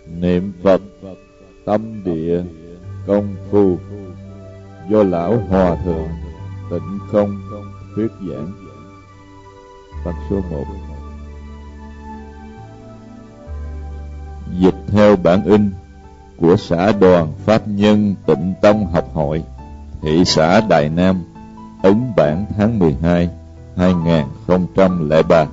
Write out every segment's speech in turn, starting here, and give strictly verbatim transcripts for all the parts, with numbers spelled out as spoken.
Niệm Phật tâm địa công phu do lão Hòa Thượng Tịnh Không thuyết giảng. Phần số một. Dịch theo bản in của Xã đoàn Pháp Nhân Tịnh Tông Học hội, thị xã Đài Nam, ấn bản tháng mười hai, hai nghìn không trăm lẻ ba.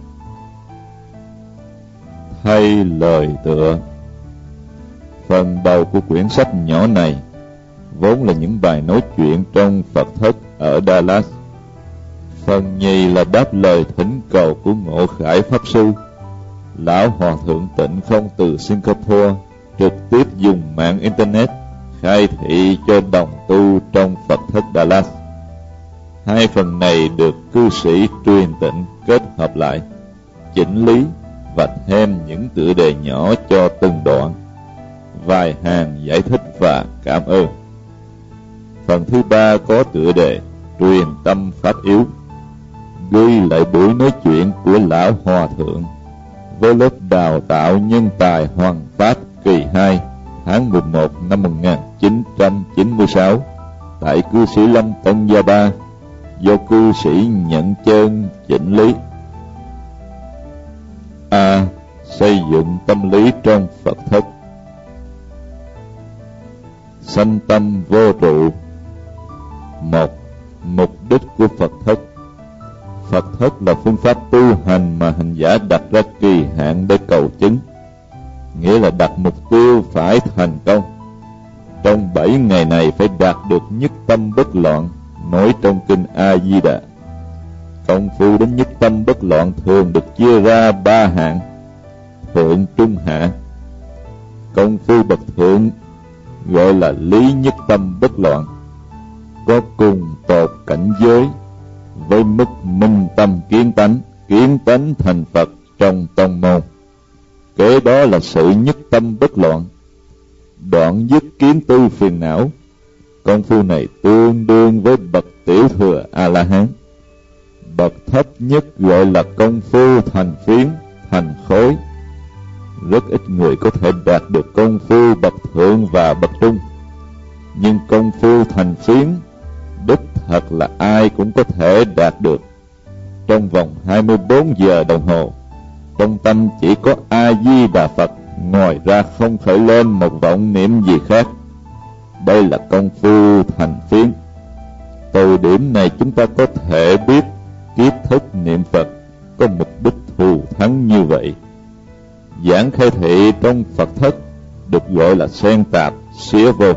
Thay lời tựa. Phần đầu của quyển sách nhỏ này vốn là những bài nói chuyện trong Phật thất ở Dallas. Phần nhì là đáp lời thỉnh cầu của Ngộ Khải Pháp Sư, lão Hòa Thượng Tịnh Không từ Singapore, trực tiếp dùng mạng Internet khai thị cho đồng tu trong Phật thất Dallas. Hai phần này được cư sĩ Truyền Tịnh kết hợp lại, chỉnh lý và thêm những tựa đề nhỏ cho từng đoạn, vài hàng giải thích và cảm ơn. Phần thứ ba có tựa đề Truyền tâm Pháp yếu, ghi lại buổi nói chuyện của lão Hòa Thượng với lớp đào tạo nhân tài Hoằng Pháp kỳ hai tháng mười một năm một nghìn chín trăm chín mươi sáu tại cư sĩ Lâm Tân Gia Ba, do cư sĩ Nhận Chân chỉnh lý. A. Xây dựng tâm lý trong Phật thất. Sanh tâm vô trụ. Một. Mục đích của Phật thất. Phật thất là phương pháp tu hành mà hành giả đặt ra kỳ hạn để cầu chứng, nghĩa là đặt mục tiêu phải thành công. Trong bảy ngày này phải đạt được nhất tâm bất loạn, nói trong kinh A Di Đà. Công phu đến nhất tâm bất loạn thường được chia ra ba hạng: thượng, trung, hạ. Công phu bậc thượng gọi là lý nhất tâm bất loạn, có cùng tột cảnh giới với mức minh tâm kiến tánh, kiến tánh thành Phật trong tông môn. Kế đó là sự nhất tâm bất loạn, đoạn dứt kiến tư phiền não. Công phu này tương đương với bậc tiểu thừa A-la-hán. Bậc thấp nhất gọi là công phu thành phiến, thành khối. Rất ít người có thể đạt được công phu bậc thượng và bậc trung, nhưng công phu thành phiến đích thật là ai cũng có thể đạt được. Trong vòng hai mươi bốn giờ đồng hồ, trong tâm chỉ có A Di Đà Phật, ngoài ra không khởi lên một vọng niệm gì khác. Đây là công phu thành phiến. Từ điểm này chúng ta có thể biết kiếp thức niệm Phật có mục đích thù thắng như vậy. Giảng khai thị trong Phật thất được gọi là xen tạp, xía vô,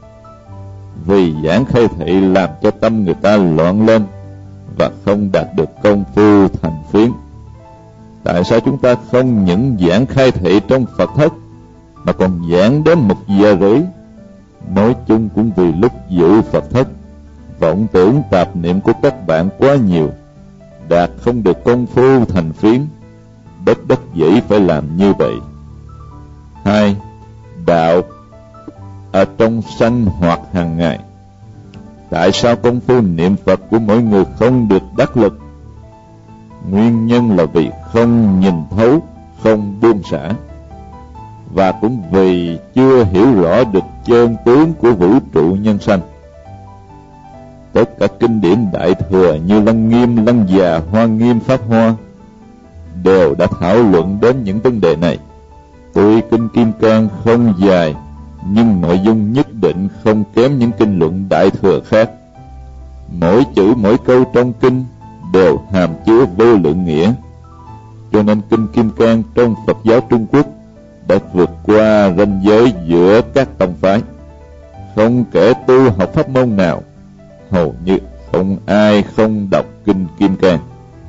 vì giảng khai thị làm cho tâm người ta loạn lên và không đạt được công phu thành phiến. Tại sao chúng ta không những giảng khai thị trong Phật thất mà còn giảng đến một giờ rưỡi? Nói chung cũng vì lúc dự Phật thất, vọng tưởng tạp niệm của các bạn quá nhiều, đạt không được công phu thành phiến, bất đắc dĩ phải làm như vậy. Hai. Đạo ở trong sinh hoạt hàng ngày. Tại sao công phu niệm Phật của mỗi người không được đắc lực? Nguyên nhân là vì không nhìn thấu, không buông xả, và cũng vì chưa hiểu rõ được chân tướng của vũ trụ nhân sanh. Tất cả kinh điển Đại Thừa như Lăng Nghiêm, Lăng Già, Hoa Nghiêm, Pháp Hoa đều đã thảo luận đến những vấn đề này. Tuy kinh Kim Cang không dài, nhưng nội dung nhất định không kém những kinh luận Đại Thừa khác. Mỗi chữ mỗi câu trong kinh đều hàm chứa vô lượng nghĩa, cho nên kinh Kim Cang trong Phật giáo Trung Quốc đã vượt qua ranh giới giữa các tông phái. Không kể tu học pháp môn nào, hầu như không ai không đọc kinh Kim Cang.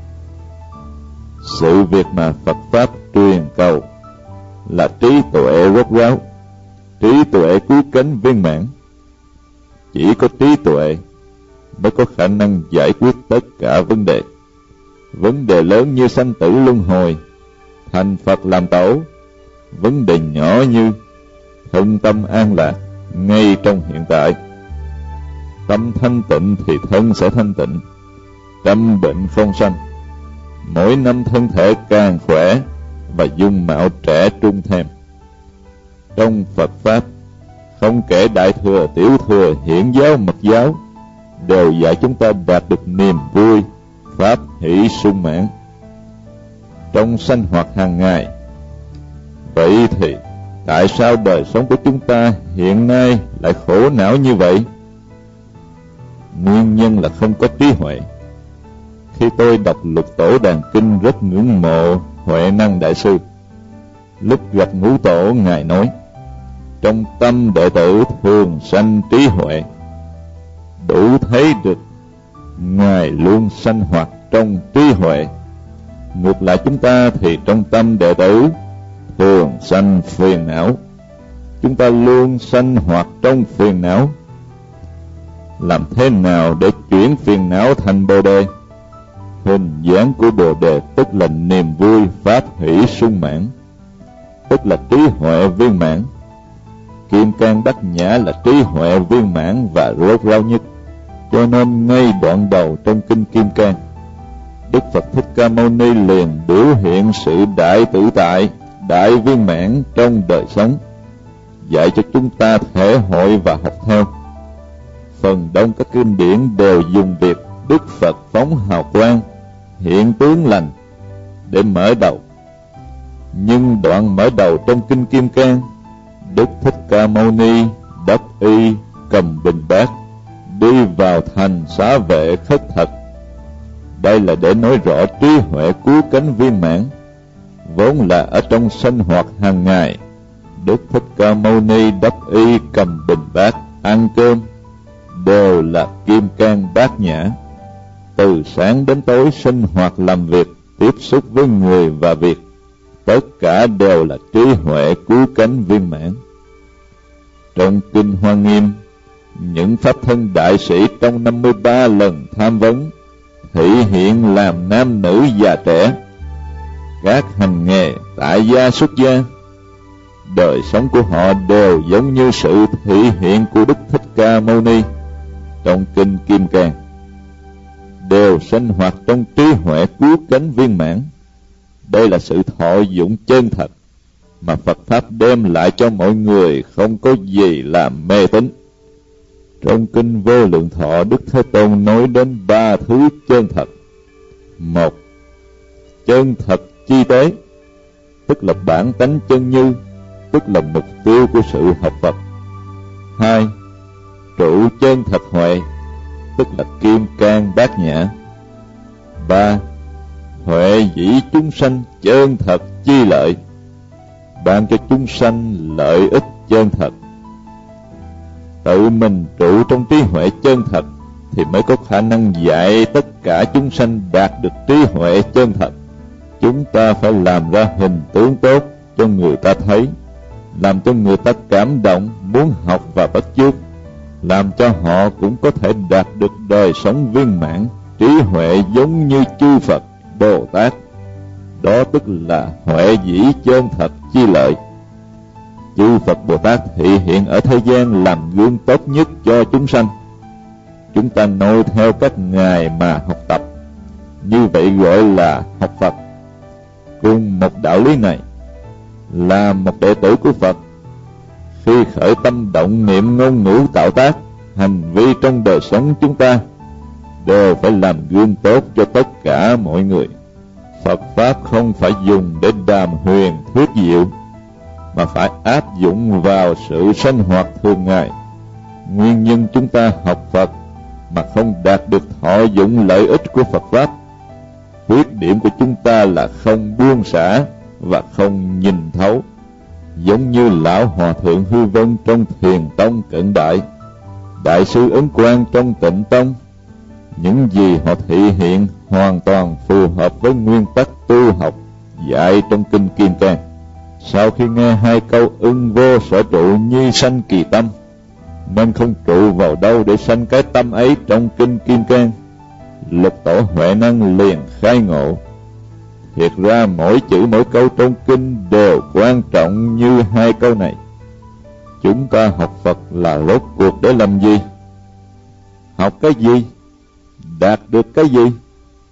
Sự việc mà Phật Pháp truyền cầu là trí tuệ rốt ráo, trí tuệ cứu cánh viên mãn. Chỉ có trí tuệ mới có khả năng giải quyết tất cả vấn đề. Vấn đề lớn như sanh tử luân hồi, thành Phật làm tổ. Vấn đề nhỏ như thân tâm an lạc ngay trong hiện tại. Tâm thanh tịnh thì thân sẽ thanh tịnh, trăm bệnh không sanh. Mỗi năm thân thể càng khỏe và dung mạo trẻ trung thêm. trong Phật Pháp, không kể Đại Thừa, Tiểu Thừa, Hiển giáo, Mật giáo, đều dạy chúng ta đạt được niềm vui, pháp hỷ sung mãn trong sinh hoạt hàng ngày. Vậy thì tại sao đời sống của chúng ta hiện nay lại khổ não như vậy? Nguyên nhân là không có trí huệ. Khi tôi đọc Lục Tổ Đàn Kinh rất ngưỡng mộ Huệ Năng Đại Sư. Lúc gặp Ngũ Tổ, Ngài nói: trong tâm đệ tử thường sanh trí huệ. Đủ thấy được Ngài luôn sanh hoạt trong trí huệ. Ngược lại chúng ta thì trong tâm đệ tử thường sanh phiền não. Chúng ta luôn sanh hoạt trong phiền não. Làm thế nào để chuyển phiền não thành Bồ Đề? Hình dáng của Bồ Đề tức là niềm vui, pháp hỷ sung mãn, tức là trí huệ viên mãn. Kim Cang Bát Nhã là trí huệ viên mãn và rốt ráo nhất. Cho nên ngay đoạn đầu trong Kinh Kim Cang, Đức Phật Thích Ca Mâu Ni liền biểu hiện sự đại tự tại, đại viên mãn trong đời sống, dạy cho chúng ta thể hội và học theo. Phần đông các kinh điển đều dùng việc Đức Phật phóng hào quang, hiện tướng lành để mở đầu. Nhưng đoạn mở đầu trong Kinh Kim Cang, Đức Thích Ca Mâu Ni đắp y cầm bình bát đi vào thành xá vệ khất thực. Đây là để nói rõ trí huệ cứu cánh viên mãn, vốn là ở trong sinh hoạt hàng ngày. Đức Thích Ca Mâu Ni đắp y cầm bình bát ăn cơm đều là Kim Cang Bát Nhã. Từ sáng đến tối sinh hoạt làm việc, tiếp xúc với người và việc, tất cả đều là trí huệ cứu cánh viên mãn. Trong Kinh Hoa Nghiêm, những pháp thân đại sĩ trong năm mươi ba lần tham vấn thị hiện làm nam nữ già trẻ, các hành nghề tại gia xuất gia. Đời sống của họ đều giống như sự thị hiện của Đức Thích Ca Mâu Ni trong Kinh Kim Cang, đều sinh hoạt trong trí huệ cứu cánh viên mãn. Đây là sự thọ dụng chân thật mà Phật Pháp đem lại cho mọi người, không có gì làm mê tín. Trong Kinh Vô Lượng Thọ, Đức Thế Tôn nói đến ba thứ chân thật. Một, chân thật chi tế, tức là bản tánh chân như, tức là mục tiêu của sự học Phật. Hai, trụ chân thật huệ, tức là Kim Cang Bát Nhã. Ba, huệ dĩ chúng sanh chân thật chi lợi, ban cho chúng sanh lợi ích chân thật. Tự mình trụ trong trí huệ chân thật thì mới có khả năng dạy tất cả chúng sanh đạt được trí huệ chân thật. Chúng ta phải làm ra hình tướng tốt cho người ta thấy, làm cho người ta cảm động, muốn học và bắt chước, làm cho họ cũng có thể đạt được đời sống viên mãn, trí huệ giống như chư Phật, Bồ Tát. Đó tức là huệ dĩ chân thật chi lợi. Chư Phật Bồ Tát thị hiện ở thế gian làm gương tốt nhất cho chúng sanh. Chúng ta noi theo các ngài mà học tập, như vậy gọi là học Phật. Cùng một đạo lý này, là một đệ tử của Phật, khi khởi tâm động niệm ngôn ngữ tạo tác, hành vi trong đời sống chúng ta đều phải làm gương tốt cho tất cả mọi người. Phật Pháp không phải dùng để đàm huyền thuyết diệu, mà phải áp dụng vào sự sinh hoạt thường ngày. Nguyên nhân chúng ta học Phật mà không đạt được thọ dụng lợi ích của Phật Pháp, khuyết điểm của chúng ta là không buông xả và không nhìn thấu. Giống như lão hòa thượng Hư Vân trong Thiền Tông cận đại, đại sư Ấn Quang trong Tịnh Tông, những gì họ thị hiện hoàn toàn phù hợp với nguyên tắc tu học dạy trong Kinh Kim Cang. Sau khi nghe hai câu ưng vô sở trụ nhi sanh kỳ tâm, nên không trụ vào đâu để sanh cái tâm ấy trong Kinh Kim Cang, Lục Tổ Huệ Năng liền khai ngộ. Thiệt ra mỗi chữ mỗi câu trong kinh đều quan trọng như hai câu này. Chúng ta học Phật là rốt cuộc để làm gì? Học cái gì? Đạt được cái gì?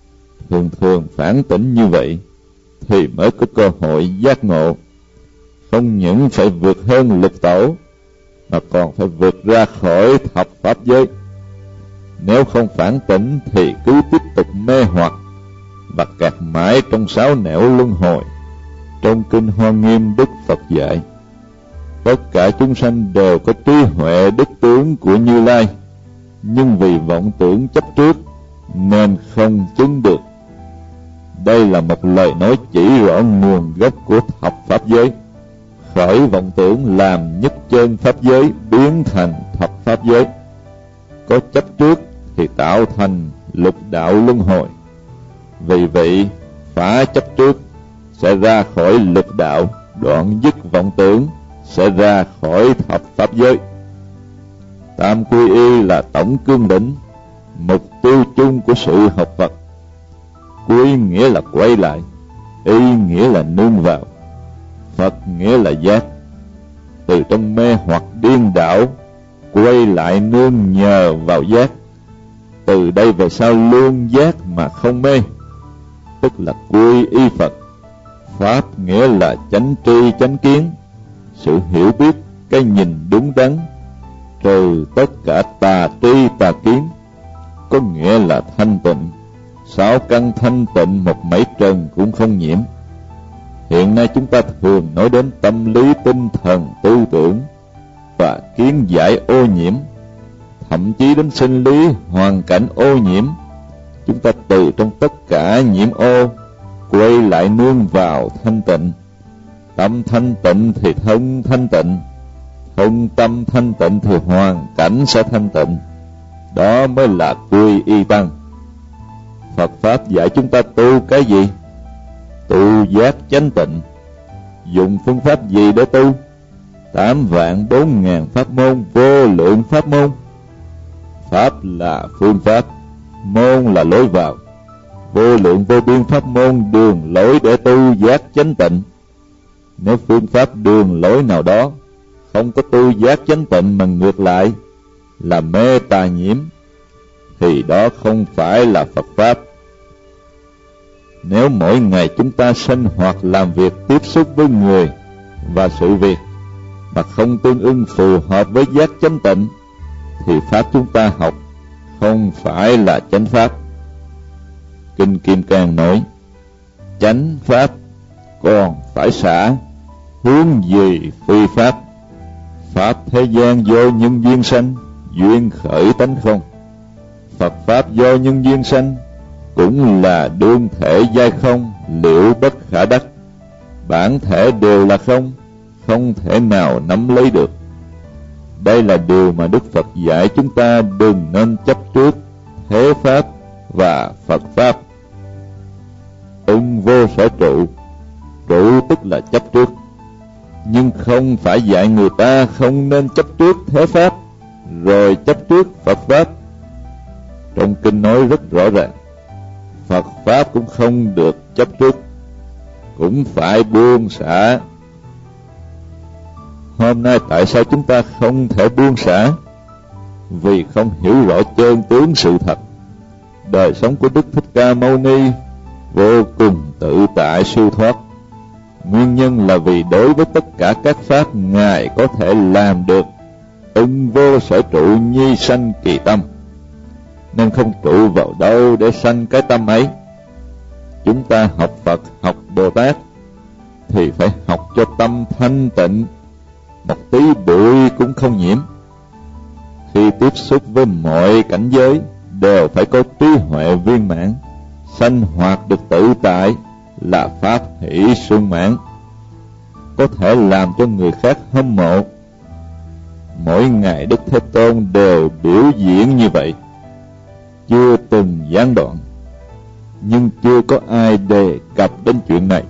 Thường thường phản tỉnh như vậy thì mới có cơ hội giác ngộ. không những phải vượt hơn lục tổ, mà còn phải vượt ra khỏi thập pháp giới. Nếu không phản tỉnh thì cứ tiếp tục mê hoặc và kẹt mãi trong sáu nẻo luân hồi. Trong kinh Hoa Nghiêm, Đức Phật dạy, tất cả chúng sanh đều có trí huệ đức tướng của Như Lai, nhưng vì vọng tưởng chấp trước nên không chứng được. Đây là một lời nói chỉ rõ nguồn gốc của thập pháp giới. Khởi vọng tưởng làm nhất chân pháp giới biến thành thập pháp giới. Có chấp trước thì tạo thành lục đạo luân hồi. Vì vậy, phá chấp trước sẽ ra khỏi lục đạo, đoạn dứt vọng tưởng sẽ ra khỏi thập pháp giới. Tam quy y là tổng cương lĩnh, mục tiêu chung của sự học Phật. Quy nghĩa là quay lại, y nghĩa là nương vào, Phật nghĩa là giác. Từ trong mê hoặc điên đảo, quay lại nương nhờ vào giác. Từ đây về sau luôn giác mà không mê, tức là quy y Phật. Pháp nghĩa là chánh tri chánh kiến, sự hiểu biết, cái nhìn đúng đắn, trừ tất cả tà tri tà kiến, có nghĩa là thanh tịnh. Sáu căn thanh tịnh, một mảy trần cũng không nhiễm. Hiện nay chúng ta thường nói đến tâm lý tinh thần tư tưởng và kiến giải ô nhiễm, thậm chí đến sinh lý hoàn cảnh ô nhiễm. Chúng ta từ trong tất cả nhiễm ô quay lại nương vào thanh tịnh. Tâm thanh tịnh thì thân thanh tịnh, thân tâm thanh tịnh thì hoàn cảnh sẽ thanh tịnh. Đó mới là quy y tăng. Phật Pháp dạy chúng ta tu cái gì? Tu giác chánh tịnh. Dùng phương pháp gì để tu? Tám vạn bốn ngàn pháp môn, vô lượng pháp môn. Pháp là phương pháp, môn là lối vào. Vô lượng vô biên pháp môn, đường lối để tu giác chánh tịnh. Nếu phương pháp đường lối nào đó không có tu giác chánh tịnh mà ngược lại là mê tà nhiễm, thì đó không phải là Phật Pháp. Nếu mỗi ngày chúng ta sinh hoạt làm việc tiếp xúc với người và sự việc mà không tương ưng phù hợp với giác chánh tịnh, thì Pháp chúng ta học không phải là chánh Pháp. Kinh Kim Cang nói, chánh Pháp còn phải xả, hướng gì phi Pháp. Pháp thế gian do nhân duyên sanh, duyên khởi tánh không. Phật Pháp do nhân duyên sanh, cũng là đương thể giai không, liễu bất khả đắc. Bản thể đều là không, không thể nào nắm lấy được. Đây là điều mà Đức Phật dạy chúng ta đừng nên chấp trước thế Pháp và Phật Pháp. Ưng vô sở trụ, trụ tức là chấp trước, nhưng không phải dạy người ta không nên chấp trước thế Pháp rồi chấp trước Phật Pháp. Trong kinh nói rất rõ ràng, Phật Pháp cũng không được chấp trước, cũng phải buông xả. Hôm nay tại sao chúng ta không thể buông xả? Vì không hiểu rõ chân tướng sự thật. Đời sống của Đức Thích Ca Mâu Ni vô cùng tự tại siêu thoát. Nguyên nhân là vì đối với tất cả các pháp Ngài có thể làm được ưng vô sở trụ nhi sanh kỳ tâm, nên không trụ vào đâu để sanh cái tâm ấy. Chúng ta học Phật, học Bồ Tát thì phải học cho tâm thanh tịnh, một tí bụi cũng không nhiễm. Khi tiếp xúc với mọi cảnh giới đều phải có trí huệ viên mãn, sanh hoạt được tự tại, là pháp hỷ sung mãn, có thể làm cho người khác hâm mộ. Mỗi ngày Đức Thế Tôn đều biểu diễn như vậy, chưa từng gián đoạn, nhưng chưa có ai đề cập đến chuyện này.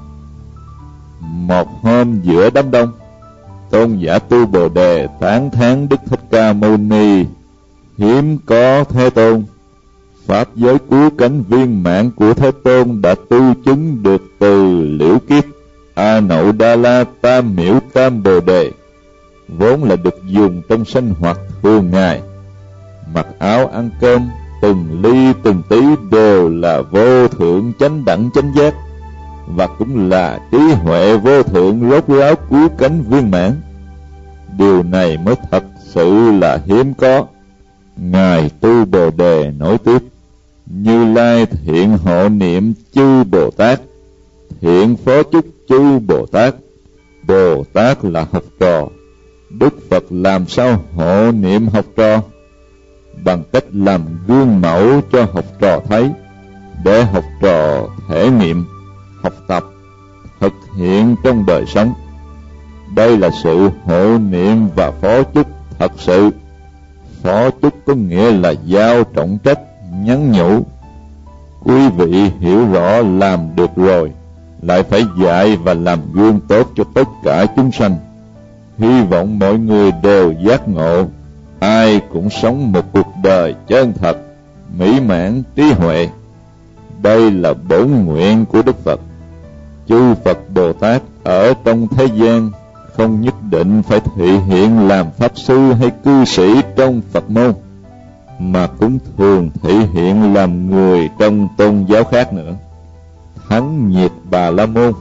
Một hôm giữa đám đông, tôn giả Tu Bồ Đề tán thán Đức Thích Ca Mâu Ni: hiếm có Thế Tôn, pháp giới cứu cánh viên mãn của Thế Tôn đã tu chứng được từ liễu kiếp A Nậu Đa La Tam Miễu Tam Bồ Đề, vốn là được dùng trong sinh hoạt thường ngày. Mặc áo ăn cơm, từng ly từng tí đều là vô thượng chánh đẳng chánh giác. và cũng là trí huệ vô thượng rốt ráo cứu cánh viên mãn. Điều này mới thật sự là hiếm có. Ngài Tu Bồ Đề nói tiếp: Như Lai thiện hộ niệm chư Bồ Tát, thiện phó chúc chư Bồ Tát. Bồ Tát là học trò, Đức Phật làm sao hộ niệm học trò? Bằng cách làm gương mẫu cho học trò thấy, để học trò thể nghiệm, học tập, thực hiện trong đời sống. Đây là sự hộ niệm và phó chúc thật sự. Phó chúc có nghĩa là giao trọng trách, nhắn nhủ. Quý vị hiểu rõ làm được rồi, lại phải dạy và làm gương tốt cho tất cả chúng sanh. Hy vọng mọi người đều giác ngộ, ai cũng sống một cuộc đời chân thật, mỹ mãn, trí huệ. Đây là bổn nguyện của Đức Phật. Chư Phật Bồ Tát ở trong thế gian không nhất định phải thị hiện làm pháp sư hay cư sĩ trong Phật môn, mà cũng thường thị hiện làm người trong tôn giáo khác nữa. Thắng Nhiệt Bà La Môn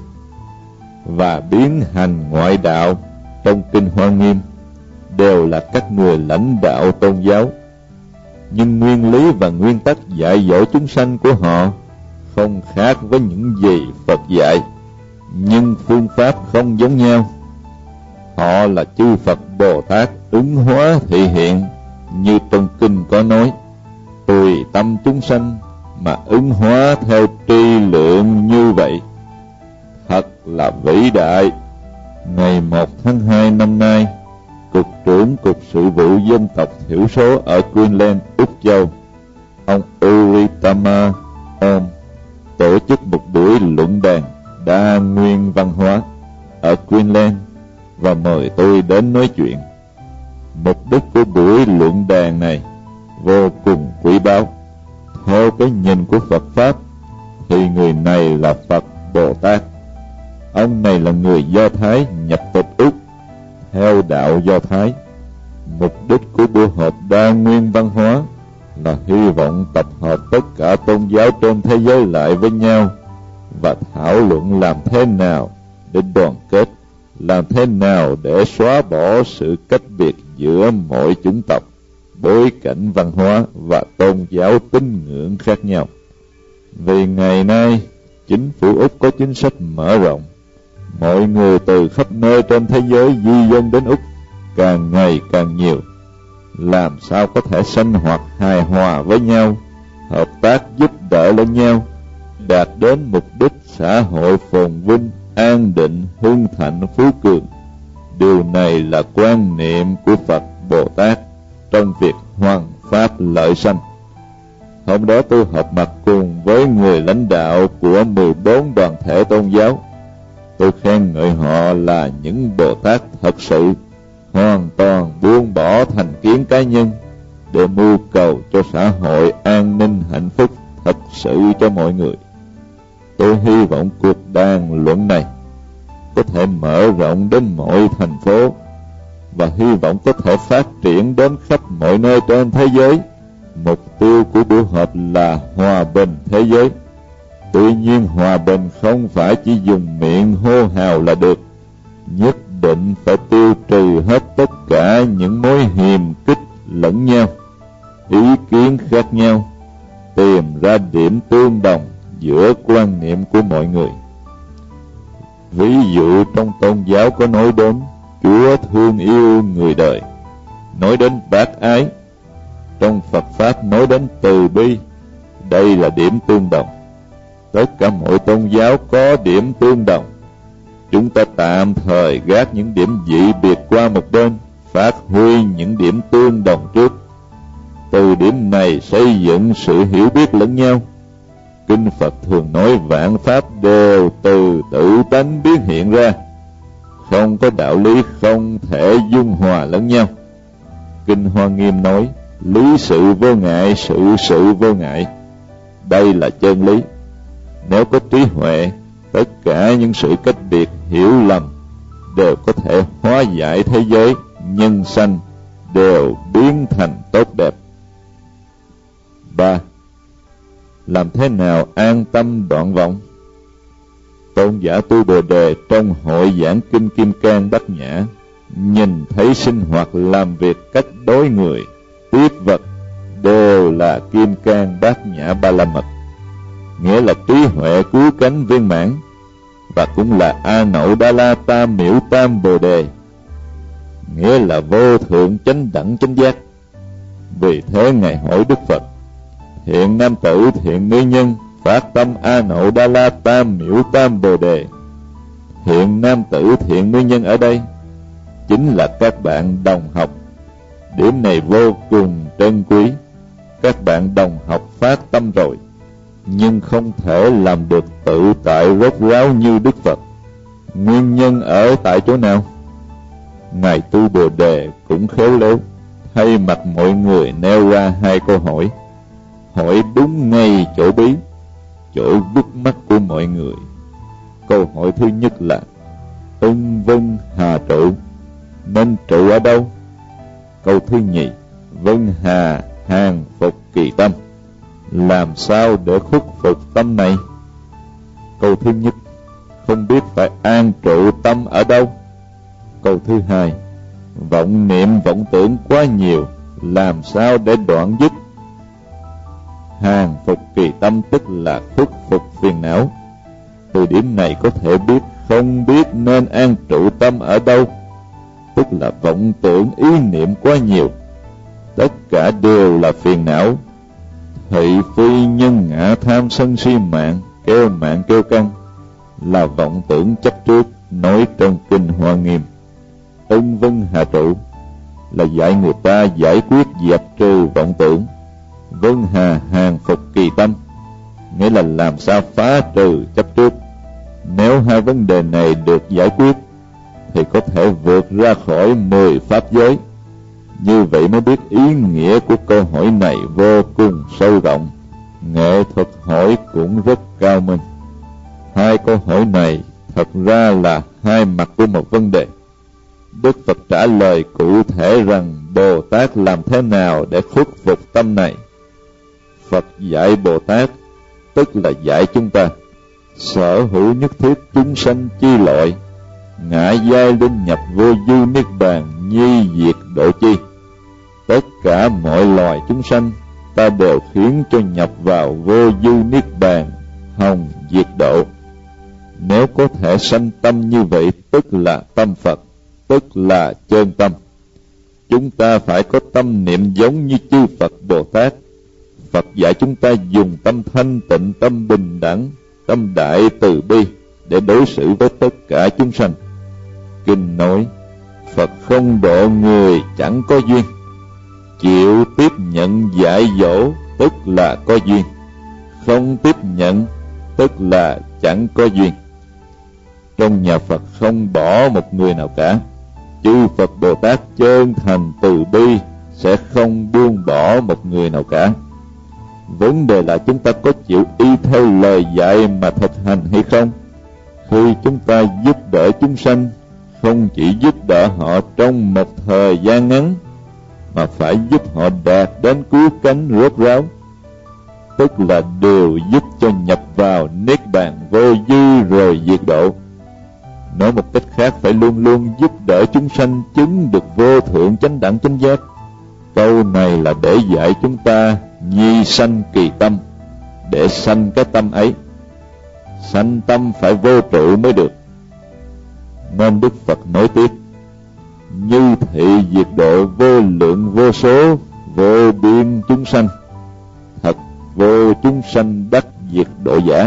và biến hành ngoại đạo trong Kinh Hoa Nghiêm đều là các người lãnh đạo tôn giáo, nhưng nguyên lý và nguyên tắc dạy dỗ chúng sanh của họ không khác với những gì Phật dạy, nhưng phương pháp không giống nhau. Họ là chư Phật Bồ Tát ứng hóa thị hiện, như trong kinh có nói: tùy tâm chúng sanh mà ứng hóa theo tri lượng như vậy. Thật là vĩ đại. Ngày một tháng hai năm nay, Cục trưởng Cục Sự vụ Dân tộc Thiểu số ở Queensland, Úc Châu, ông Uritama Om, tổ chức một buổi luận đàn đa nguyên văn hóa ở Queensland và mời tôi đến nói chuyện. Mục đích của buổi luận đàn này vô cùng quý báu. Theo cái nhìn của Phật Pháp thì người này là Phật Bồ Tát. Ông này là người Do Thái nhập tịch Úc theo đạo Do Thái. Mục đích của buổi họp đa nguyên văn hóa là hy vọng tập hợp tất cả tôn giáo trên thế giới lại với nhau và thảo luận làm thế nào để đoàn kết, làm thế nào để xóa bỏ sự cách biệt giữa mọi chủng tộc, bối cảnh văn hóa và tôn giáo tín ngưỡng khác nhau. Vì ngày nay, chính phủ Úc có chính sách mở rộng. Mọi người từ khắp nơi trên thế giới di dân đến Úc càng ngày càng nhiều. Làm sao có thể sinh hoạt hài hòa với nhau, hợp tác giúp đỡ lẫn nhau, đạt đến mục đích xã hội phồn vinh, an định, hưng thịnh, phú cường. Điều này là quan niệm của Phật Bồ Tát trong việc hoằng pháp lợi sanh. Hôm đó tôi họp mặt cùng với người lãnh đạo của mười bốn đoàn thể tôn giáo. Tôi khen ngợi họ là những Bồ Tát thật sự, hoàn toàn buông bỏ thành kiến cá nhân để mưu cầu cho xã hội an ninh hạnh phúc thật sự cho mọi người. Tôi hy vọng cuộc đàm luận này có thể mở rộng đến mọi thành phố và hy vọng có thể phát triển đến khắp mọi nơi trên thế giới. Mục tiêu của buổi họp là hòa bình thế giới. Tuy nhiên hòa bình không phải chỉ dùng miệng hô hào là được, nhất định phải tiêu trừ hết tất cả những mối hiềm khích lẫn nhau, ý kiến khác nhau, tìm ra điểm tương đồng giữa quan niệm của mọi người. Ví dụ trong tôn giáo có nói đến Chúa thương yêu người đời, nói đến bác ái. Trong Phật Pháp nói đến từ bi. Đây là điểm tương đồng. Tất cả mọi tôn giáo có điểm tương đồng. Chúng ta tạm thời gác những điểm dị biệt qua một bên, phát huy những điểm tương đồng trước. Từ điểm này xây dựng sự hiểu biết lẫn nhau. Kinh Phật thường nói vạn pháp đều từ tự tánh biến hiện ra, không có đạo lý không thể dung hòa lẫn nhau. Kinh Hoa Nghiêm nói lý sự vô ngại, sự sự vô ngại. Đây là chân lý. Nếu có trí huệ, tất cả những sự cách biệt, hiểu lầm đều có thể hóa giải thế giới, nhân sanh đều biến thành tốt đẹp. Ba. Làm thế nào an tâm đoạn vọng? Tôn giả tu Bồ Đề trong hội giảng kinh Kim Cang Bát Nhã nhìn thấy sinh hoạt làm việc cách đối người, tiếp vật đều là Kim Cang Bát Nhã Ba La Mật, nghĩa là trí huệ cứu cánh viên mãn, và cũng là A Nậu Đa La Tam Miểu Tam Bồ Đề, nghĩa là vô thượng chánh đẳng chánh giác. Vì thế Ngài hỏi Đức Phật: thiện nam tử, thiện nữ nhân phát tâm A Nậu Đa La Tam Miểu Tam Bồ Đề. Thiện nam tử, thiện nữ nhân ở đây chính là các bạn đồng học. Điểm này vô cùng trân quý. Các bạn đồng học phát tâm rồi, nhưng không thể làm được tự tại rốt ráo như Đức Phật. Nguyên nhân ở tại chỗ nào? Ngài tu Bồ Đề cũng khéo léo, thay mặt mọi người nêu ra hai câu hỏi, hỏi đúng ngay chỗ bí, chỗ bức mắc của mọi người. Câu hỏi thứ nhất là: ưng vân hà trụ, nên trụ ở đâu? Câu thứ nhì: vân hà hàng phục kỳ tâm, làm sao để khuất phục tâm này? Câu thứ nhất: không biết phải an trụ tâm ở đâu. Câu thứ hai: vọng niệm vọng tưởng quá nhiều, làm sao để đoạn dứt? Hàng phục kỳ tâm tức là khuất phục phiền não. Từ điểm này có thể biết không biết nên an trụ tâm ở đâu, tức là vọng tưởng ý niệm quá nhiều, tất cả đều là phiền não. Thị phi nhân ngã tham sân si mạng, kêu mạng kêu căn, là vọng tưởng chấp trước, nói trong kinh Hoa Nghiêm. Ân vân hà trụ là dạy người ta giải quyết dẹp trừ vọng tưởng. Vân hà hàng phục kỳ tâm, nghĩa là làm sao phá trừ chấp trước. Nếu hai vấn đề này được giải quyết thì có thể vượt ra khỏi mười pháp giới. Như vậy mới biết ý nghĩa của câu hỏi này vô cùng sâu rộng. Nghệ thuật hỏi cũng rất cao minh. Hai câu hỏi này thật ra là hai mặt của một vấn đề. Đức Phật trả lời cụ thể rằng Bồ Tát làm thế nào để khuất phục tâm này. Phật dạy Bồ Tát, tức là dạy chúng ta, sở hữu nhất thiết chúng sanh chi loại, ngã giai linh nhập vô dư niết bàn, nhi diệt độ chi. Tất cả mọi loài chúng sanh ta đều khiến cho nhập vào vô dư niết bàn, hồng diệt độ. Nếu có thể sanh tâm như vậy, tức là tâm Phật, tức là chân tâm. Chúng ta phải có tâm niệm giống như chư Phật Bồ Tát. Phật dạy chúng ta dùng tâm thanh tịnh, tâm bình đẳng, tâm đại từ bi để đối xử với tất cả chúng sanh. Kinh nói: Phật không độ người chẳng có duyên, chịu tiếp nhận dạy dỗ tức là có duyên, không tiếp nhận tức là chẳng có duyên. Trong nhà Phật không bỏ một người nào cả. Chư Phật Bồ Tát chân thành từ bi sẽ không buông bỏ một người nào cả. Vấn đề là chúng ta có chịu y theo lời dạy mà thực hành hay không. Khi chúng ta giúp đỡ chúng sanh, không chỉ giúp đỡ họ trong một thời gian ngắn, mà phải giúp họ đạt đến cứu cánh rốt ráo, tức là đều giúp cho nhập vào niết bàn vô dư rồi diệt độ. Nói một cách khác, phải luôn luôn giúp đỡ chúng sanh chứng được vô thượng chánh đẳng chánh giác. Câu này là để dạy chúng ta nhi sanh kỳ tâm, để sanh cái tâm ấy. Sanh tâm phải vô trụ mới được. Nên Đức Phật nói tiếp: như thị diệt độ vô lượng vô số, vô biên chúng sanh, thật vô chúng sanh đắc diệt độ giả.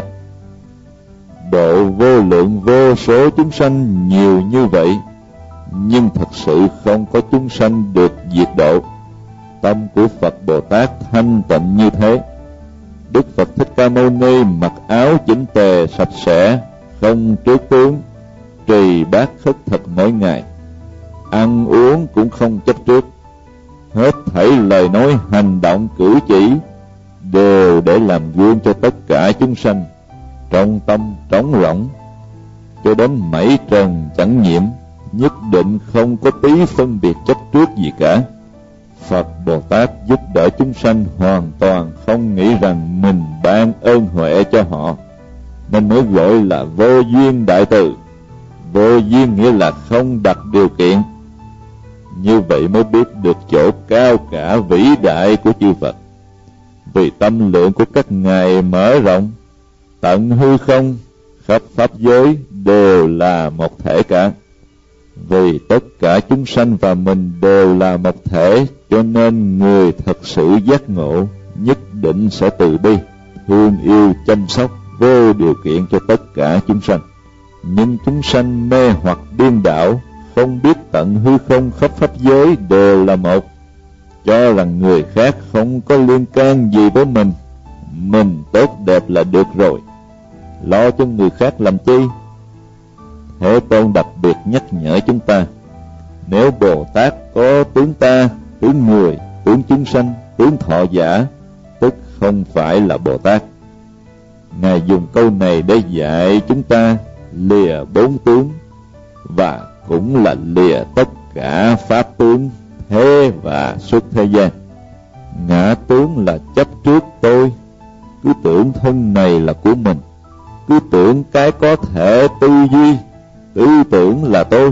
Độ vô lượng vô số chúng sanh nhiều như vậy, nhưng thật sự không có chúng sanh được diệt độ. Tâm của Phật Bồ Tát thanh tịnh như thế. Đức Phật Thích Ca Mâu Ni mặc áo chỉnh tề sạch sẽ, không trước tướng, trì bát khất thực mỗi ngày, ăn uống cũng không chấp trước. Hết thảy lời nói, hành động, cử chỉ đều để làm gương cho tất cả chúng sanh, trong tâm trống rỗng, cho đến mảy trần chẳng nhiễm, nhất định không có tí phân biệt chấp trước gì cả. Phật Bồ Tát giúp đỡ chúng sanh hoàn toàn không nghĩ rằng mình ban ơn huệ cho họ, nên mới gọi là vô duyên đại từ. Vô duyên nghĩa là không đặt điều kiện. Như vậy mới biết được chỗ cao cả vĩ đại của chư Phật. Vì tâm lượng của các ngài mở rộng, tận hư không, khắp pháp giới đều là một thể cả. Vì tất cả chúng sanh và mình đều là một thể, cho nên người thật sự giác ngộ nhất định sẽ từ bi, thương yêu chăm sóc vô điều kiện cho tất cả chúng sanh. Nhưng chúng sanh mê hoặc điên đảo, không biết tận hư không khắp pháp giới đều là một, cho rằng người khác không có liên can gì với mình, mình tốt đẹp là được rồi, lo cho người khác làm chi? Thế Tôn đặc biệt nhắc nhở chúng ta, nếu Bồ Tát có tướng ta, tướng người, tướng chúng sanh, tướng thọ giả, tức không phải là Bồ Tát. Ngài dùng câu này để dạy chúng ta lìa bốn tướng, và cũng là lìa tất cả pháp tướng thế và xuất thế gian. Ngã tướng là chấp trước tôi, cứ tưởng thân này là của mình, cứ tưởng cái có thể tư duy, tư tưởng là tôi.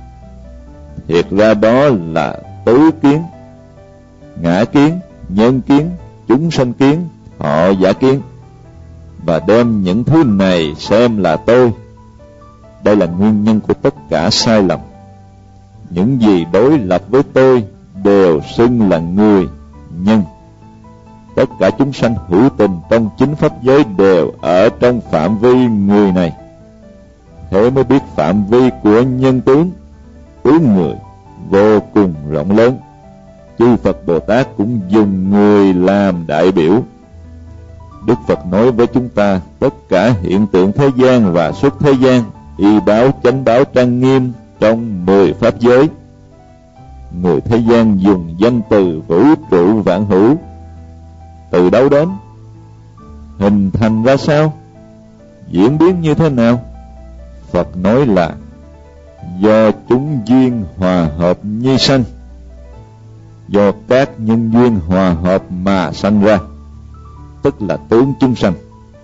Thiệt ra đó là tứ kiến: ngã kiến, nhân kiến, chúng sanh kiến, thọ giả kiến, và đem những thứ này xem là tôi. Đây là nguyên nhân của tất cả sai lầm. Những gì đối lập với tôi đều xưng là người, nhân. Tất cả chúng sanh hữu tình trong chính pháp giới đều ở trong phạm vi người này. Thế mới biết phạm vi của nhân tướng, tướng người vô cùng rộng lớn. Chư Phật Bồ Tát cũng dùng người làm đại biểu. Đức Phật nói với chúng ta, tất cả hiện tượng thế gian và xuất thế gian, y báo chánh báo trang nghiêm trong mười pháp giới. Người thế gian dùng danh từ vũ trụ vạn hữu, từ đâu đến? Hình thành ra sao? Diễn biến như thế nào? Phật nói là do chúng duyên hòa hợp nhi sanh, do các nhân duyên hòa hợp mà sanh ra, tức là tướng chúng sanh.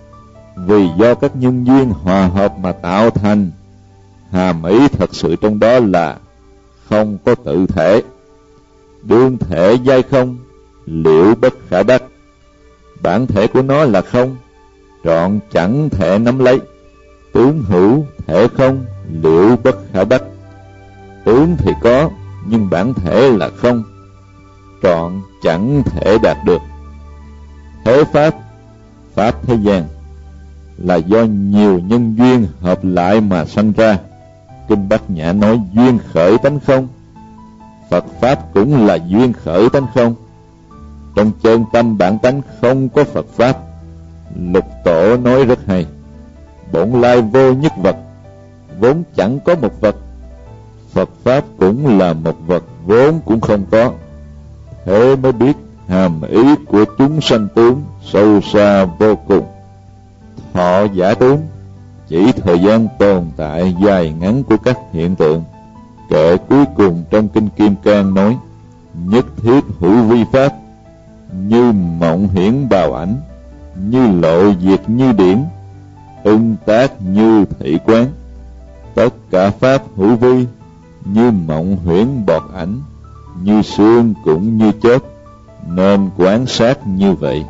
Vì do các nhân duyên hòa hợp mà tạo thành, hàm ý thật sự trong đó là không có tự thể, đương thể giai không, liễu bất khả đắc. Bản thể của nó là không, trọn chẳng thể nắm lấy. Tướng hữu, thể không, liễu bất khả đắc. Tướng thì có, nhưng bản thể là không, trọn chẳng thể đạt được. Thế pháp, pháp thế gian, là do nhiều nhân duyên hợp lại mà sanh ra. Kinh Bát Nhã nói duyên khởi tánh không. Phật Pháp cũng là duyên khởi tánh không. Trong chân tâm bản tánh không có Phật Pháp. Lục Tổ nói rất hay, bổn lai vô nhất vật, vốn chẳng có một vật. Phật Pháp cũng là một vật vốn cũng không có. Thế mới biết hàm ý của chúng sanh tướng sâu xa vô cùng. Thọ giả tướng chỉ thời gian tồn tại dài ngắn của các hiện tượng. Kệ cuối cùng trong Kinh Kim Cang nói, nhất thiết hữu vi pháp, như mộng hiển bào ảnh, như lộ diệt như điển, ưng tác như thị quán. Tất cả pháp hữu vi, như mộng huyễn bọt ảnh, như sương cũng như chớp, nên quán sát như vậy.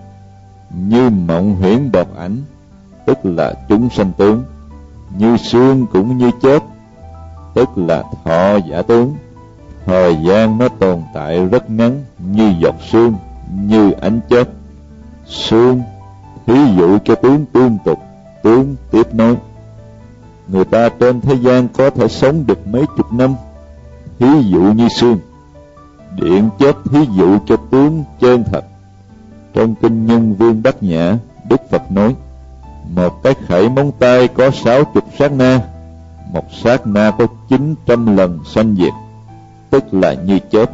Như mộng huyễn bọt ảnh, tức là chúng sanh tướng. Như sương cũng như chớp, tức là thọ giả tướng. Thời gian nó tồn tại rất ngắn, như giọt sương, như ánh chớp. Sương thí dụ cho tướng tương tục, tướng tiếp nối. Người ta trên thế gian có thể sống được mấy chục năm, thí dụ như sương. Điện chớp thí dụ cho tướng chân thật. Trong Kinh Nhân Vương Bát Nhã, Đức Phật nói, một cái khẩy móng tay có sáu chục sát na, một sát na có chín trăm lần sanh diệt, tức là như chớp.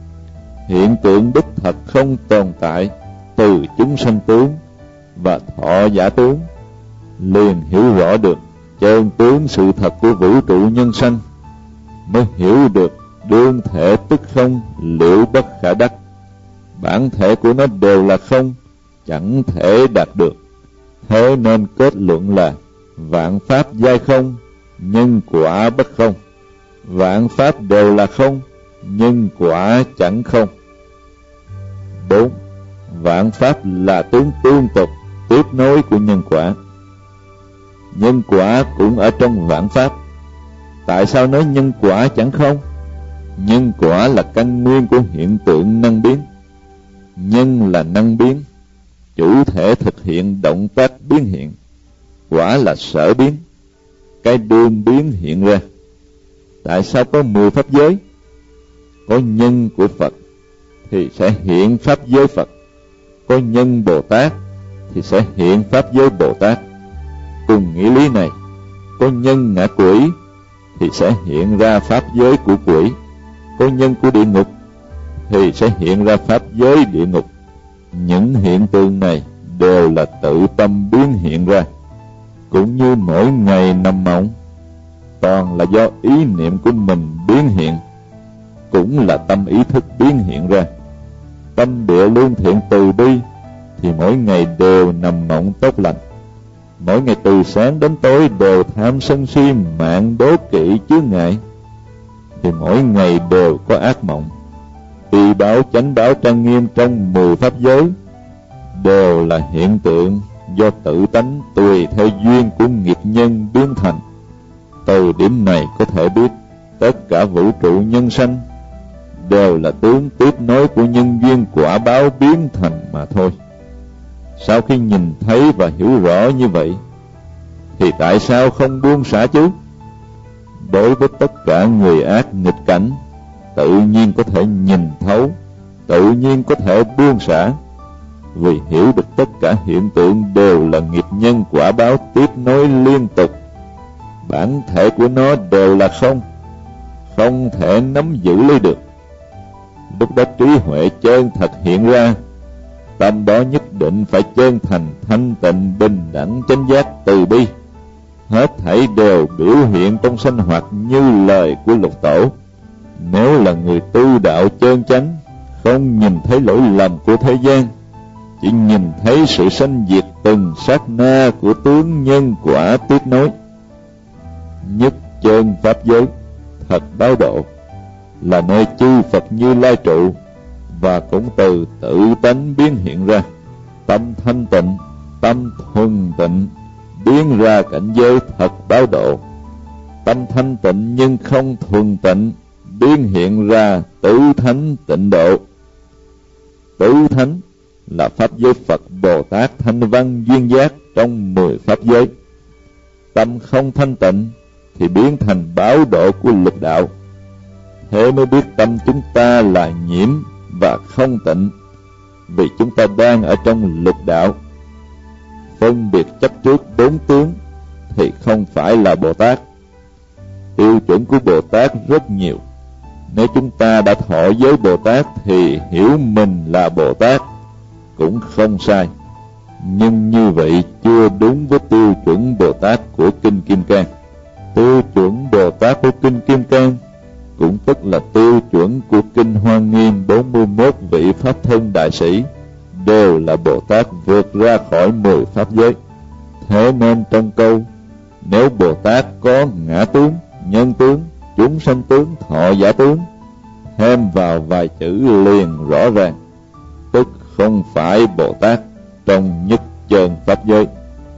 Hiện tượng đích thật không tồn tại, từ chúng sanh tướng và thọ giả tướng, liền hiểu rõ được chân tướng sự thật của vũ trụ nhân sanh, mới hiểu được đương thể tức không, liễu bất khả đắc. Bản thể của nó đều là không, chẳng thể đạt được. Thế nên kết luận là vạn pháp giai không, nhân quả bất không. Vạn pháp đều là không, nhân quả chẳng không. Bốn. Vạn pháp là tướng tương tục, tiếp nối của nhân quả. Nhân quả cũng ở trong vạn pháp. Tại sao nói nhân quả chẳng không? Nhân quả là căn nguyên của hiện tượng năng biến. Nhân là năng biến, chủ thể thực hiện động tác biến hiện. Quả là sở biến, cái đương biến hiện ra. Tại sao có mười pháp giới? Có nhân của Phật thì sẽ hiện pháp giới Phật, có nhân Bồ Tát thì sẽ hiện pháp giới Bồ Tát. Cùng nghĩa lý này, có nhân ngạ quỷ thì sẽ hiện ra pháp giới của quỷ, có nhân của địa ngục thì sẽ hiện ra pháp giới địa ngục. Những hiện tượng này đều là tự tâm biến hiện ra. Cũng như mỗi ngày nằm mộng, toàn là do ý niệm của mình biến hiện, cũng là tâm ý thức biến hiện ra. Tâm địa lương thiện từ bi thì mỗi ngày đều nằm mộng tốt lành. Mỗi ngày từ sáng đến tối đều tham sân si mạng đố kỵ chướng ngại, thì mỗi ngày đều có ác mộng. Tỳ bảo chánh bảo trang nghiêm trong mười pháp giới đều là hiện tượng do tự tánh tùy theo duyên của nghiệp nhân biến thành. Từ điểm này có thể biết tất cả vũ trụ nhân sanh đều là tướng tiếp nối của nhân duyên quả báo biến thành mà thôi. Sau khi nhìn thấy và hiểu rõ như vậy, thì tại sao không buông xả chứ? Đối với tất cả người ác nghịch cảnh, tự nhiên có thể nhìn thấu, tự nhiên có thể buông xả, vì hiểu được tất cả hiện tượng đều là nghiệp nhân quả báo tiếp nối liên tục. Bản thể của nó đều là không, không thể nắm giữ lấy được. Lúc đó trí huệ chân thật hiện ra, tâm đó nhất định phải chân thành, thanh tịnh, bình đẳng, chánh giác, từ bi. Hết thảy đều biểu hiện trong sinh hoạt như lời của Lục Tổ. Nếu là người tu đạo chân chánh, không nhìn thấy lỗi lầm của thế gian, chỉ nhìn thấy sự sanh diệt từng sát na của tướng nhân quả tiếp nối. Nhất chân pháp giới, thật báo độ, là nơi chư Phật Như Lai trụ, và cũng từ tự tánh biến hiện ra. Tâm thanh tịnh, tâm thuần tịnh, biến ra cảnh giới thật báo độ. Tâm thanh tịnh nhưng không thuần tịnh, biến hiện ra tứ thánh tịnh độ. Tứ thánh là pháp giới Phật, Bồ Tát, Thanh Văn, Duyên Giác trong mười pháp giới. Tâm không thanh tịnh thì biến thành báo độ của lục đạo. Thế mới biết tâm chúng ta là nhiễm và không tịnh, vì chúng ta đang ở trong lục đạo. Phân biệt chấp trước bốn tướng thì không phải là Bồ Tát. Tiêu chuẩn của Bồ Tát rất nhiều. Nếu chúng ta đã thọ giới Bồ Tát thì hiểu mình là Bồ Tát cũng không sai. Nhưng như vậy chưa đúng với tiêu chuẩn Bồ Tát của Kinh Kim Cang. Tiêu chuẩn Bồ Tát của Kinh Kim Cang cũng tức là tiêu chuẩn của Kinh Hoa Nghiêm bốn mươi mốt vị Pháp Thân Đại Sĩ, đều là Bồ Tát vượt ra khỏi mười pháp giới. Thế nên trong câu, nếu Bồ Tát có ngã tướng, nhân tướng, chúng sanh tướng, thọ giả tướng, thêm vào vài chữ liền rõ ràng, tức không phải Bồ Tát trong nhất chân pháp giới.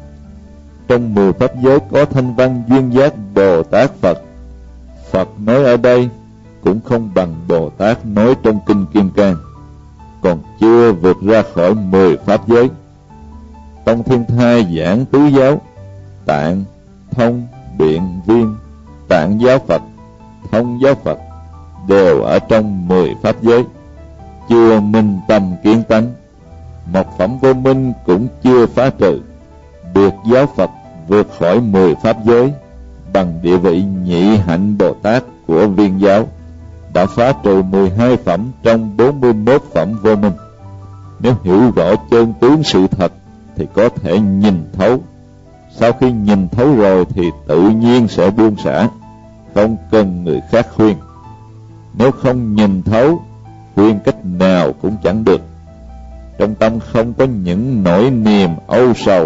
Trong mười pháp giới có Thanh Văn, Duyên Giác, Bồ Tát, Phật. Phật nói ở đây cũng không bằng Bồ Tát nói trong Kinh Kim Cang, còn chưa vượt ra khỏi mười pháp giới. Tông Thiên Thai giảng tứ giáo, Tạng, Thông, Biện, Viên, Tạng giáo Phật, Thông giáo Phật đều ở trong mười pháp giới, chưa minh tâm kiến tánh. Một phẩm vô minh cũng chưa phá trừ. Biệt giáo Phật vượt khỏi mười pháp giới bằng địa vị nhị hạnh Bồ Tát của Viên giáo, đã phá trừ mười hai phẩm trong bốn mươi mốt phẩm vô minh. Nếu hiểu rõ chân tướng sự thật thì có thể nhìn thấu. Sau khi nhìn thấu rồi thì tự nhiên sẽ buông xả, không cần người khác khuyên. Nếu không nhìn thấu, khuyên cách nào cũng chẳng được. Trong tâm không có những nỗi niềm âu sầu,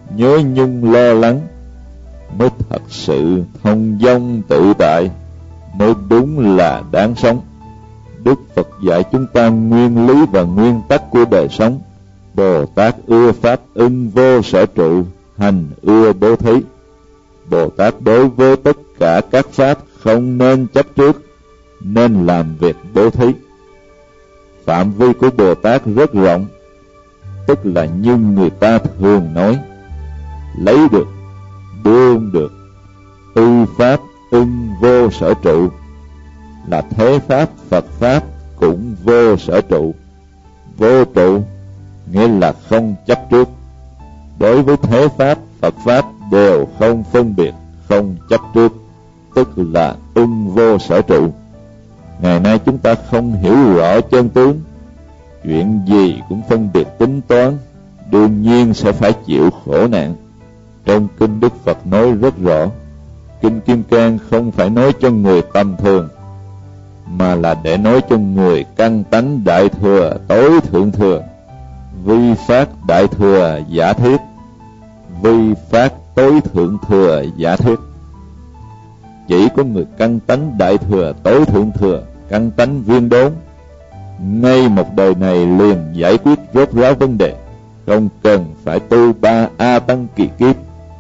nhớ nhung lo lắng, mới thật sự thông dong tự tại, mới đúng là đáng sống. Đức Phật dạy chúng ta nguyên lý và nguyên tắc của đời sống. Bồ Tát ưa pháp ưng vô sở trụ, hành ưa bố thí. Bồ Tát đối với tất cả các pháp không nên chấp trước, nên làm việc bố thí. Phạm vi của Bồ Tát rất rộng, tức là như người ta thường nói, lấy được, buông được, ư pháp ưng vô sở trụ, là thế pháp Phật pháp cũng vô sở trụ. Vô trụ nghĩa là không chấp trước. Đối với thế pháp Phật pháp đều không phân biệt, không chấp trước, tức là ưng vô sở trụ. Ngày nay chúng ta không hiểu rõ chân tướng, chuyện gì cũng phân biệt tính toán, đương nhiên sẽ phải chịu khổ nạn. Trong kinh Đức Phật nói rất rõ, kinh Kim Cang không phải nói cho người tầm thường, mà là để nói cho người căn tánh đại thừa tối thượng thừa. Vi phát đại thừa giả thiết, vi phát tối thượng thừa giả thiết. Chỉ có người căn tánh đại thừa tối thượng thừa, căn tánh viên đốn, ngay một đời này liền giải quyết rốt ráo vấn đề, không cần phải tu ba A Tăng kỳ kiếp.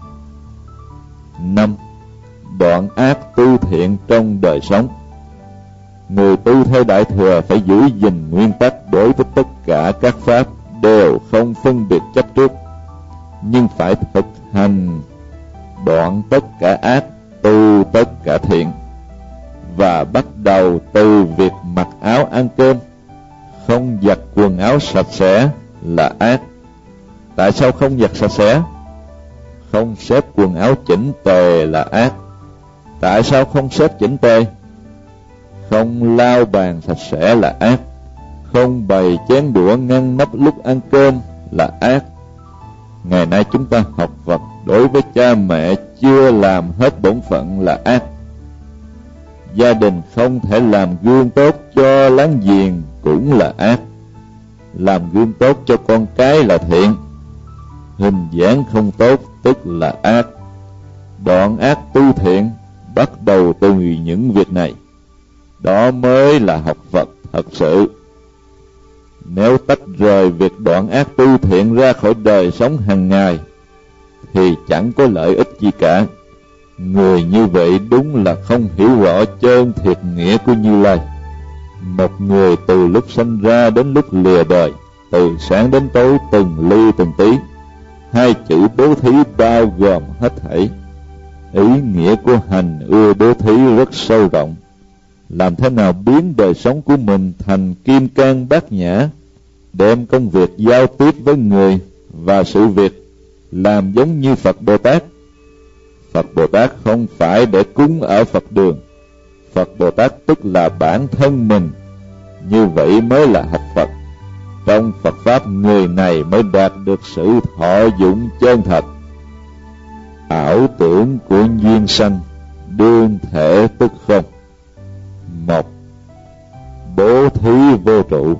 Năm, đoạn ác tu thiện trong đời sống. Người tu theo đại thừa phải giữ gìn nguyên tắc đối với tất cả các pháp đều không phân biệt chấp trước, nhưng phải thực hành đoạn tất cả ác, tu tất cả thiện, và bắt đầu từ việc mặc áo ăn cơm. Không giặt quần áo sạch sẽ là ác. Tại sao không giặt sạch sẽ? Không xếp quần áo chỉnh tề là ác. Tại sao không xếp chỉnh tề? Không lau bàn sạch sẽ là ác. Không bày chén đũa ngăn nắp lúc ăn cơm là ác. Ngày nay chúng ta học Phật, đối với cha mẹ chưa làm hết bổn phận là ác. Gia đình không thể làm gương tốt cho láng giềng cũng là ác. Làm gương tốt cho con cái là thiện. Hình dáng không tốt tức là ác. Đoạn ác tu thiện bắt đầu từ những việc này. Đó mới là học Phật thật sự. Nếu tách rời việc đoạn ác tu thiện ra khỏi đời sống hàng ngày thì chẳng có lợi ích gì cả. Người như vậy đúng là không hiểu rõ chân thiệt nghĩa của Như Lai. Một người từ lúc sinh ra đến lúc lìa đời, từ sáng đến tối từng ly từng tí, hai chữ bố thí bao gồm hết thảy. Ý nghĩa của hành ưa bố thí rất sâu rộng. Làm thế nào biến đời sống của mình thành kim cang bát nhã, đem công việc giao tiếp với người và sự việc làm giống như Phật Bồ Tát. Phật Bồ Tát không phải để cúng ở Phật đường. Phật Bồ Tát tức là bản thân mình. Như vậy mới là học Phật. Trong Phật Pháp, người này mới đạt được sự thọ dụng chân thật. Ảo tưởng của duyên sanh, đương thể tức không. Một, bố thí vô trụ.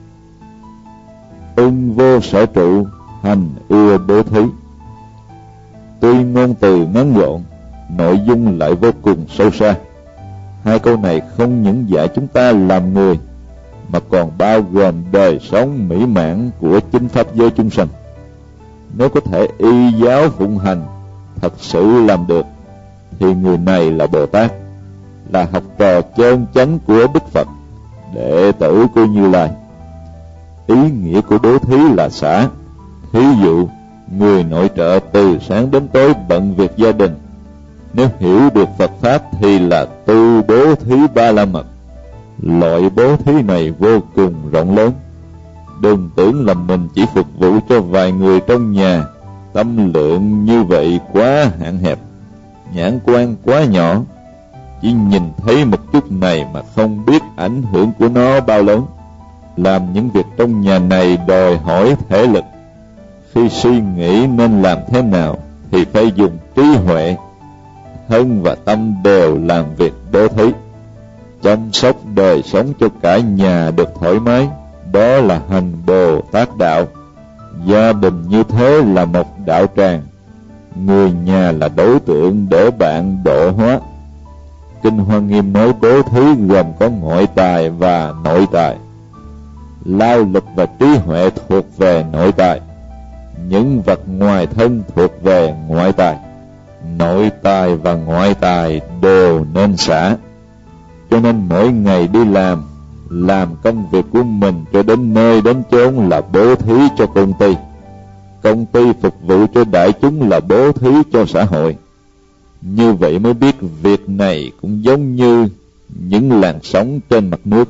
Ưng vô sở trụ, hành ưa bố thí. Tuy ngôn từ ngắn gọn, nội dung lại vô cùng sâu xa. Hai câu này không những dạy chúng ta làm người, mà còn bao gồm đời sống mỹ mãn của chính pháp giới chúng sanh. Nếu có thể y giáo phụng hành, thật sự làm được, thì người này là Bồ Tát, là học trò chân chánh của Đức Phật, đệ tử của Như Lai. Ý nghĩa của bố thí là xả. Thí dụ, người nội trợ từ sáng đến tối bận việc gia đình, nếu hiểu được Phật Pháp thì là tu bố thí ba la mật. Loại bố thí này vô cùng rộng lớn. Đừng tưởng là mình chỉ phục vụ cho vài người trong nhà. Tâm lượng như vậy quá hạn hẹp, nhãn quan quá nhỏ. Chỉ nhìn thấy một chút này mà không biết ảnh hưởng của nó bao lớn. Làm những việc trong nhà này đòi hỏi thể lực. Khi suy nghĩ nên làm thế nào thì phải dùng trí huệ. Thân và tâm đều làm việc bố thí, chăm sóc đời sống cho cả nhà được thoải mái. Đó là hành Bồ Tát đạo. Gia đình như thế là một đạo tràng, người nhà là đối tượng để bạn độ hóa. Kinh Hoa Nghiêm nói bố thí gồm có ngoại tài và nội tài. Lao lực và trí huệ thuộc về nội tài, những vật ngoài thân thuộc về ngoại tài. Nội tài và ngoại tài đều nên xả. Cho nên mỗi ngày đi làm, làm công việc của mình cho đến nơi đến chốn là bố thí cho công ty. Công ty phục vụ cho đại chúng là bố thí cho xã hội. Như vậy mới biết việc này cũng giống như những làn sóng trên mặt nước.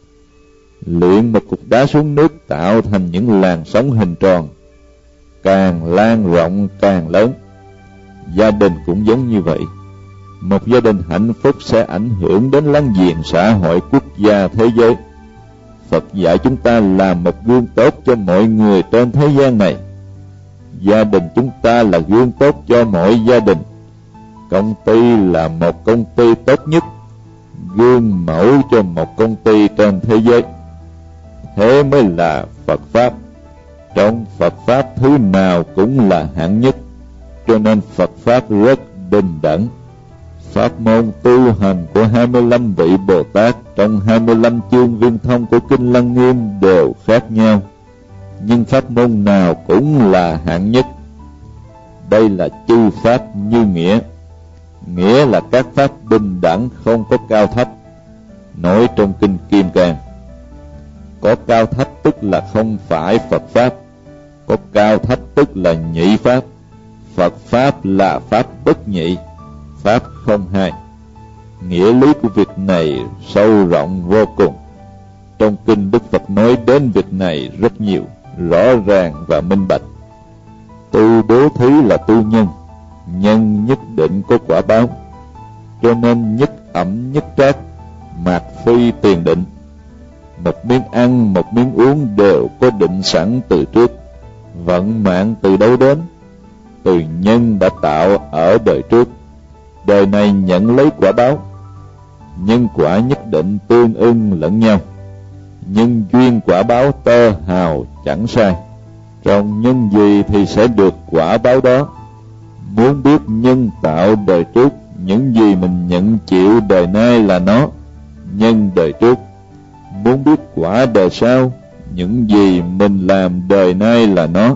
Luyện một cục đá xuống nước tạo thành những làn sóng hình tròn, càng lan rộng càng lớn. Gia đình cũng giống như vậy. Một gia đình hạnh phúc sẽ ảnh hưởng đến láng giềng, xã hội, quốc gia, thế giới. Phật dạy chúng ta làm một gương tốt cho mọi người trên thế gian này. Gia đình chúng ta là gương tốt cho mọi gia đình. Công ty là một công ty tốt nhất, gương mẫu cho một công ty trên thế giới. Thế mới là Phật Pháp. Trong Phật Pháp thứ nào cũng là hạng nhất, cho nên Phật Pháp rất bình đẳng. Pháp môn tu hành của hai mươi lăm vị Bồ Tát trong hai mươi lăm chương viên thông của Kinh Lăng Nghiêm đều khác nhau, nhưng pháp môn nào cũng là hạng nhất. Đây là chư Pháp như nghĩa, nghĩa là các Pháp bình đẳng không có cao thấp. Nói trong Kinh Kim Cang, có cao thấp tức là không phải Phật Pháp, có cao thấp tức là nhị Pháp. Phật Pháp là Pháp bất nhị, Pháp không hai. Nghĩa lý của việc này sâu rộng vô cùng. Trong kinh Đức Phật nói đến việc này rất nhiều, rõ ràng và minh bạch. Tu bố thí là tu nhân, nhân nhất định có quả báo, cho nên nhất ẩm nhất trác, mạt phi tiền định. Một miếng ăn, một miếng uống đều có định sẵn từ trước. Vận mạng từ đâu đến? Từ nhân đã tạo ở đời trước, đời này nhận lấy quả báo. Nhân quả nhất định tương ưng lẫn nhau, nhân duyên quả báo tơ hào chẳng sai. Trong nhân gì thì sẽ được quả báo đó. Muốn biết nhân tạo đời trước, những gì mình nhận chịu đời nay là nó, nhân đời trước. Muốn biết quả đời sau, những gì mình làm đời nay là nó,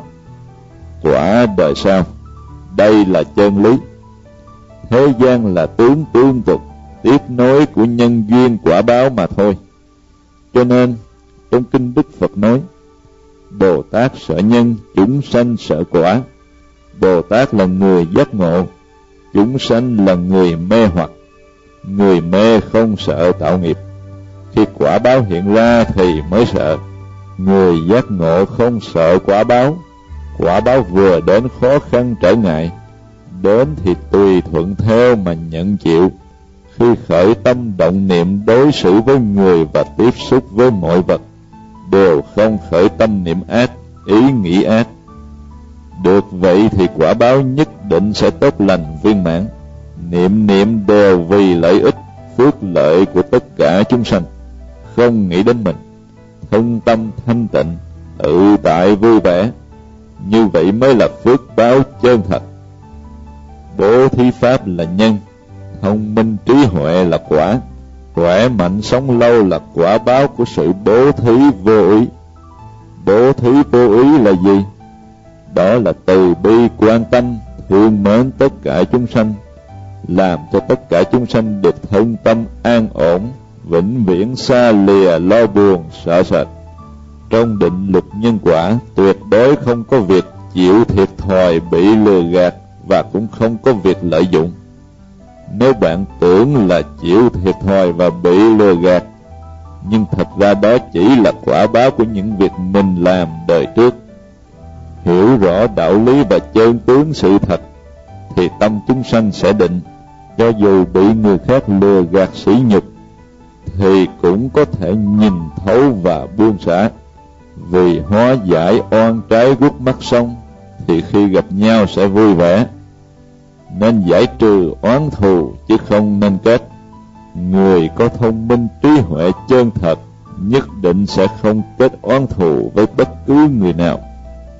quả đời sau. Đây là chân lý. Thế gian là tướng tương tục, tiếp nối của nhân duyên quả báo mà thôi. Cho nên trong kinh Đức Phật nói, Bồ Tát sợ nhân, chúng sanh sợ quả. Bồ Tát là người giác ngộ, chúng sanh là người mê hoặc. Người mê không sợ tạo nghiệp, khi quả báo hiện ra thì mới sợ. Người giác ngộ không sợ quả báo, quả báo vừa đến khó khăn trở ngại, đến thì tùy thuận theo mà nhận chịu. Khi khởi tâm động niệm đối xử với người và tiếp xúc với mọi vật, đều không khởi tâm niệm ác, ý nghĩ ác. Được vậy thì quả báo nhất định sẽ tốt lành viên mãn. Niệm niệm đều vì lợi ích, phước lợi của tất cả chúng sanh, không nghĩ đến mình. Thân tâm thanh tịnh, tự tại vui vẻ, như vậy mới là phước báo chân thật. Bố thí pháp là nhân, thông minh trí huệ là quả, khỏe mạnh sống lâu là quả báo của sự bố thí vô ý. Bố thí vô ý là gì? Đó là từ bi quan tâm, thương mến tất cả chúng sanh, làm cho tất cả chúng sanh được thân tâm an ổn, vĩnh viễn xa lìa lo buồn sợ sệt. Trong định luật nhân quả, tuyệt đối không có việc chịu thiệt thòi bị lừa gạt, và cũng không có việc lợi dụng. Nếu bạn tưởng là chịu thiệt thòi và bị lừa gạt, nhưng thật ra đó chỉ là quả báo của những việc mình làm đời trước. Hiểu rõ đạo lý và chân tướng sự thật, thì tâm chúng sanh sẽ định. Cho dù bị người khác lừa gạt sỉ nhục, thì cũng có thể nhìn thấu và buông xả. Vì hóa giải oan trái guốc mắt xong, thì khi gặp nhau sẽ vui vẻ. Nên giải trừ oán thù chứ không nên kết. Người có thông minh trí huệ chân thật nhất định sẽ không kết oán thù với bất cứ người nào.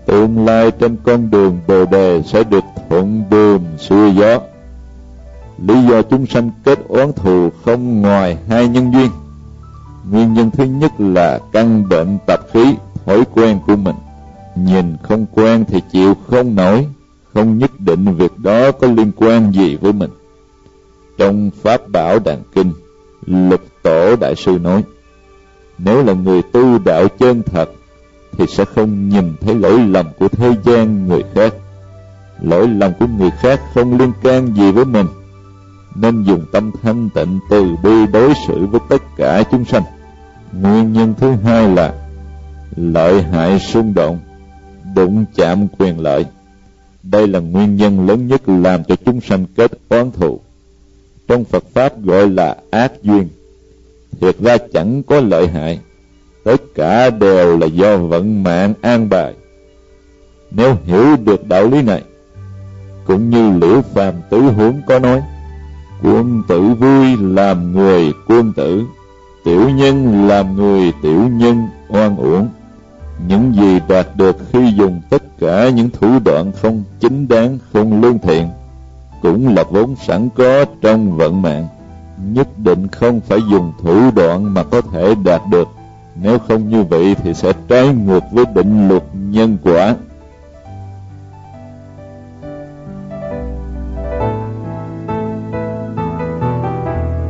Tương lai trên con đường Bồ Đề sẽ được thuận buồm xuôi gió. Lý do chúng sanh kết oán thù không ngoài hai nhân duyên. Nguyên nhân thứ nhất là căn bệnh tập khí, thói quen của mình. Nhìn không quen thì chịu không nổi, không nhất định việc đó có liên quan gì với mình. Trong Pháp Bảo Đàn Kinh, Lục Tổ Đại Sư nói, nếu là người tu đạo chân thật thì sẽ không nhìn thấy lỗi lầm của thế gian người khác. Lỗi lầm của người khác không liên can gì với mình, nên dùng tâm thanh tịnh từ bi đối xử với tất cả chúng sanh. Nguyên nhân thứ hai là lợi hại xung động, đụng chạm quyền lợi. Đây là nguyên nhân lớn nhất làm cho chúng sanh kết oán thù. Trong Phật Pháp gọi là ác duyên. Thiệt ra chẳng có lợi hại, tất cả đều là do vận mạng an bài. Nếu hiểu được đạo lý này, cũng như Liễu Phàm Tứ Huống có nói, quân tử vui làm người quân tử, tiểu nhân làm người tiểu nhân oan uổng. Những gì đạt được khi dùng tất cả những thủ đoạn không chính đáng, không lương thiện, cũng là vốn sẵn có trong vận mạng. Nhất định không phải dùng thủ đoạn mà có thể đạt được, nếu không như vậy thì sẽ trái ngược với định luật nhân quả.